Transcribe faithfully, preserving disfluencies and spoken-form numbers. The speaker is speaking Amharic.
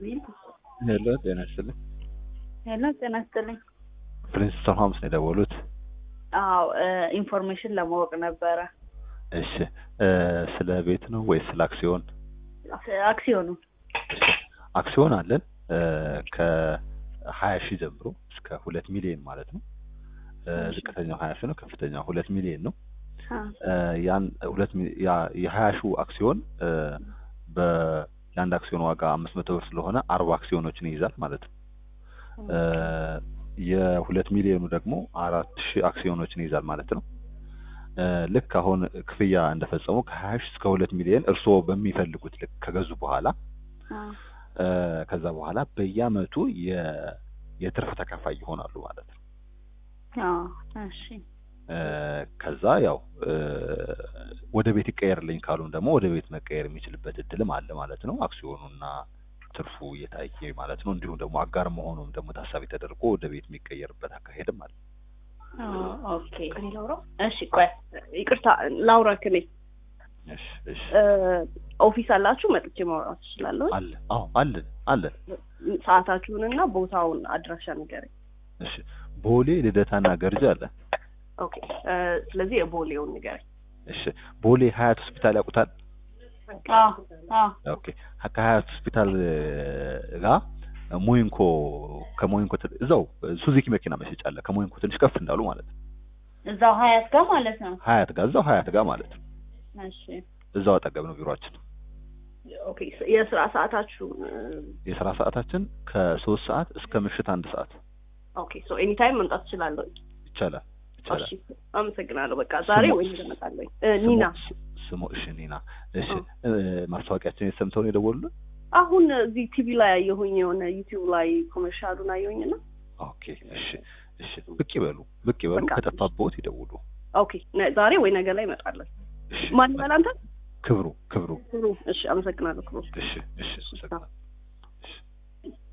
ሄሎ ጤና ይስጥልኝ። ሄሎ ጤና ይስጥልኝ። ፕሪንስተን ሆምስ ነው የደወሉት? አዎ ኢንፎርሜሽን ለማወቅ ነበረ። እሺ ስለ ቤት ነው ወይስ ስለ አክሲዮን? አክሲዮኑ። አክሲዮን አለን ከ20 ሺህ ጀምሮ እስከ ሁለት ሚሊዮን ማለት ነው። ዝቅተኛው ሀያ ሺህ ነው፣ ከፍተኛው ሁለት ሚሊዮን ነው። ያን ሁለት የ20 ሺህ አክሲዮን በአንድ አክሲዮን ዋጋ አምስት መቶ ብር ስለሆነ አርባ አክሲዮኖችን ይይዛል ማለት ነው። የሁለት ሚሊዮኑ ደግሞ አራት ሺህ አክሲዮኖችን ይይዛል ማለት ነው። ልክ አሁን ክፍያ እንደፈጸሙ ከ20 ሺህ እስከ ሁለት ሚሊዮን እርስዎ በሚፈልጉት ልክ ከገዙ በኋላ ከዛ በኋላ በየአመቱ የትርፍ ተካፋይ ይሆናሉ ማለት ነው። አዎ እሺ። ከዛ ያው ወደ ቤት ይቀየርልኝ ካሉም ደግሞ ወደ ቤት መቀየር የሚችልበት እድልም አለ ማለት ነው። አክሲዮኑና ትርፉ እየታየ ማለት ነው። እንዲሁም ደግሞ አጋር መሆኑም ደግሞ ታሳቢ ተደርጎ ወደ ቤት የሚቀየርበት አካሄድም አለ። ኦኬ እሺ። ቆይ ይቅርታ ላውራ ከኔ። እሺ እሺ። ኦፊስ አላችሁ? መጥቼ ማውራት እችላለሁ? አለ። አዎ አለ አለ። ሰዓታችሁንና ቦታውን አድራሻ ንገረኝ። እሺ። ቦሌ ልደታና ገርጂ አለ። ኦኬ። ስለዚህ የቦሌውን ንገረኝ። እሺ። ቦሌ ሀያት ሆስፒታል ያውቁታል? አዎ አዎ። ኦኬ። ከሀያት ሆስፒታል ጋር ሞይንኮ ከሞይንኮ እዛው ሱዙኪ መኪና መሸጫ አለ። ከሞይንኮ ትንሽ ከፍ እንዳሉ ማለት ነው። እዛው ሀያት ጋር ማለት ነው። ሀያት ጋር እዛው ሀያት ጋር ማለት ነው። እሺ። እዛው አጠገብ ነው ቢሮአችን። ኦኬ። የስራ ሰዓታችሁ? የስራ ሰዓታችን ከሶስት ሰዓት እስከ ምሽት አንድ ሰዓት። ኦኬ። ሶ ኤኒ ታይም መምጣት እችላለሁ? ይቻላል ይቻላል። እሺ አመሰግናለሁ። በቃ ዛሬ ወይ ነገ እመጣለሁ። ኒና ስሙ? እሺ ኒና። እሺ ማስታወቂያችን የሰምተው ነው የደወሉልን? አሁን እዚህ ቲቪ ላይ አየሁኝ፣ የሆነ ዩቲዩብ ላይ ኮመርሻሉን አየሁኝና። ኦኬ እሺ እሺ። ብቅ ይበሉ ብቅ ይበሉ፣ ከጠፋብዎት ይደውሉ። ኦኬ። ዛሬ ወይ ነገ ላይ እመጣለሁ። እሺ። ማን ይባላል አንተ? ክብሩ ክብሩ። ክብሩ። እሺ አመሰግናለሁ ክብሩ። እሺ እሺ። አመሰግናለሁ።